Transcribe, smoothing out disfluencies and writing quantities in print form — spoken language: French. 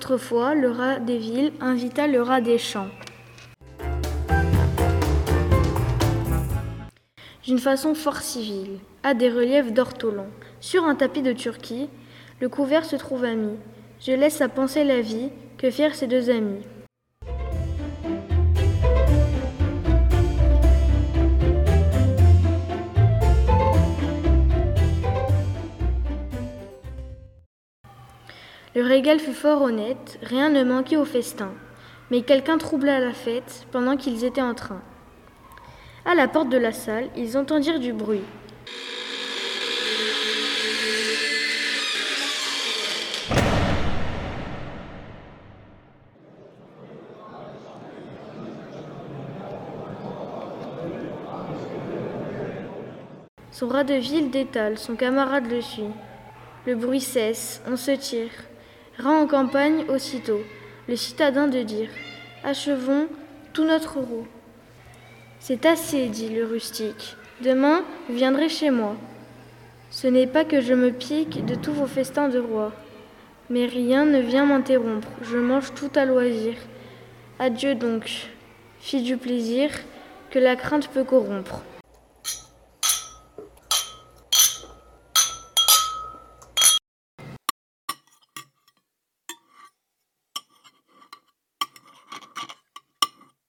Autrefois, le rat des villes invita le rat des champs. D'une façon fort civile, à des reliefs d'ortolan. Sur un tapis de Turquie, le couvert se trouva mis. Je laisse à penser la vie, que firent ces deux amis. Le régal fut fort honnête, rien ne manquait au festin. Mais quelqu'un troubla la fête pendant qu'ils étaient en train. À la porte de la salle, ils entendirent du bruit. Son rat de ville détale, son camarade le suit. Le bruit cesse, on se tire. Rat en campagne aussitôt, le citadin de dire « Achevons tout notre roux ». « C'est assez, dit le rustique. Demain, vous viendrez chez moi. Ce n'est pas que je me pique de tous vos festins de roi. Mais rien ne vient m'interrompre, je mange tout à loisir. Adieu donc, fille du plaisir, que la crainte peut corrompre. »